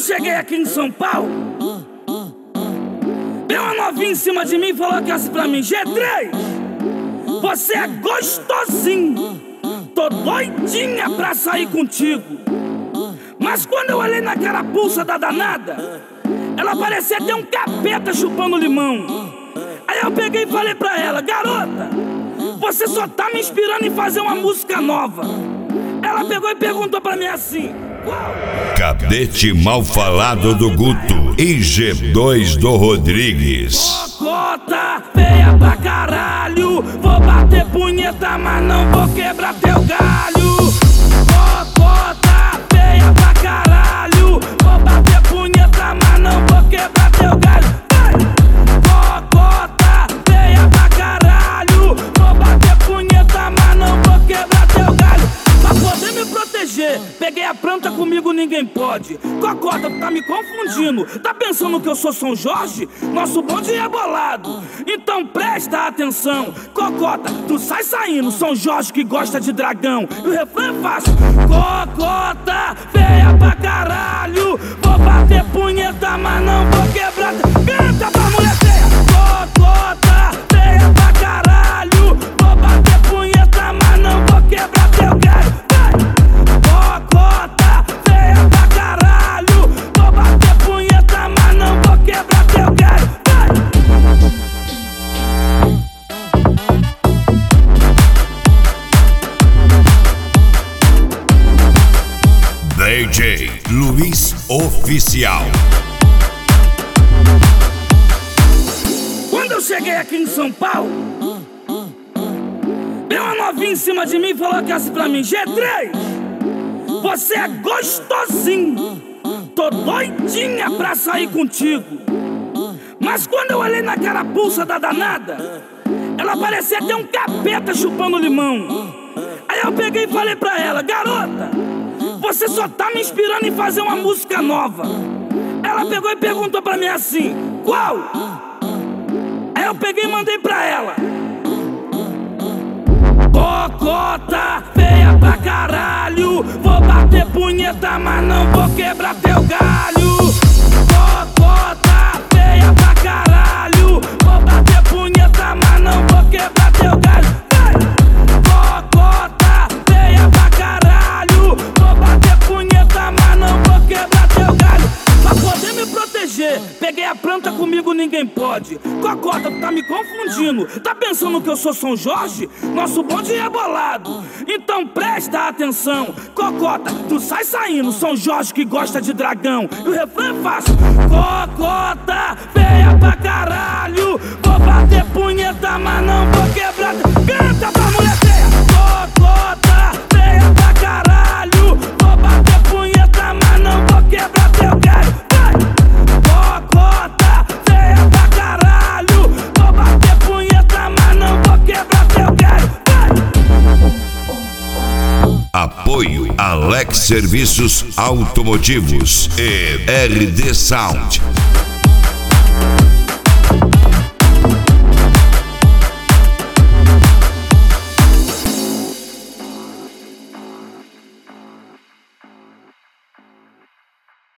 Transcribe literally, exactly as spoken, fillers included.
cheguei aqui em São Paulo, veio uma novinha em cima de mim e falou que assim pra mim: G três, você é gostosinho, tô doidinha pra sair contigo. Mas quando eu olhei na carapuça da danada, ela parecia ter um capeta chupando limão. Aí eu peguei e falei pra ela: garota, você só tá me inspirando em fazer uma música nova. Ela pegou e perguntou pra mim assim: Cadete Mal Falado do Guto e G dois do Rodrigues. Cocota, feia pra caralho, vou bater punheta, mas não vou quebrar teu galho. Cocota, feia pra caralho, vou bater punheta, mas não vou quebrar teu galho. Cocota, feia pra caralho, vou bater punheta, mas não vou quebrar teu galho. Pra poder me proteger, peguei a planta, comigo ninguém pode. Cocota, tu tá me confundindo, tá pensando que eu sou São Jorge? Nosso bonde é bolado, então presta atenção. Cocota, tu sai saindo, São Jorge que gosta de dragão. E o refrão é fácil: cocota, feia pra caralho, vou bater punheta, mas não vou quebrar. Canta pra mulher feia. Cocota, feia pra caralho, vou bater punheta, mas não vou quebrar teu galho. Cocota, feia pra caralho, vou bater punheta, mas não vou quebrar teu galho. D J Luiz Oficial. Quando eu cheguei aqui em São Paulo, veio uma novinha em cima de mim e falou que assim pra mim: G três, você é gostosinho, tô doidinha pra sair contigo. Mas quando eu olhei na carapuça da danada, ela parecia ter um capeta chupando limão. Aí eu peguei e falei pra ela: garota, você só tá me inspirando em fazer uma música nova. Ela pegou e perguntou pra mim assim: qual? Aí eu peguei e mandei pra ela: cocota, feia pra caralho, vou bater punheta, mas não vou quebrar teu galho. Cocota, feia pra caralho, vou bater punheta, mas não vou quebrar teu galho. Cocota, feia pra caralho, vou bater punheta, mas não vou quebrar teu galho. Pra poder me proteger, peguei a planta, comigo ninguém pode. Cocota, tu tá me confundindo, tá pensando que eu sou São Jorge? Nosso bonde é bolado, então presta atenção. Cocota, tu sai saindo, São Jorge que gosta de dragão. E o refrão é fácil: cocota, feia pra caralho, vou bater punheta, mas não vou quebrar. Canta pra mulher feia. Cocota, feia pra caralho, vou bater punheta, mas não vou quebrar teu galho. Cocota, feia pra caralho, vou bater punheta, mas não vou quebrar teu galho. Apoio Alex Serviços Automotivos e R D Sound.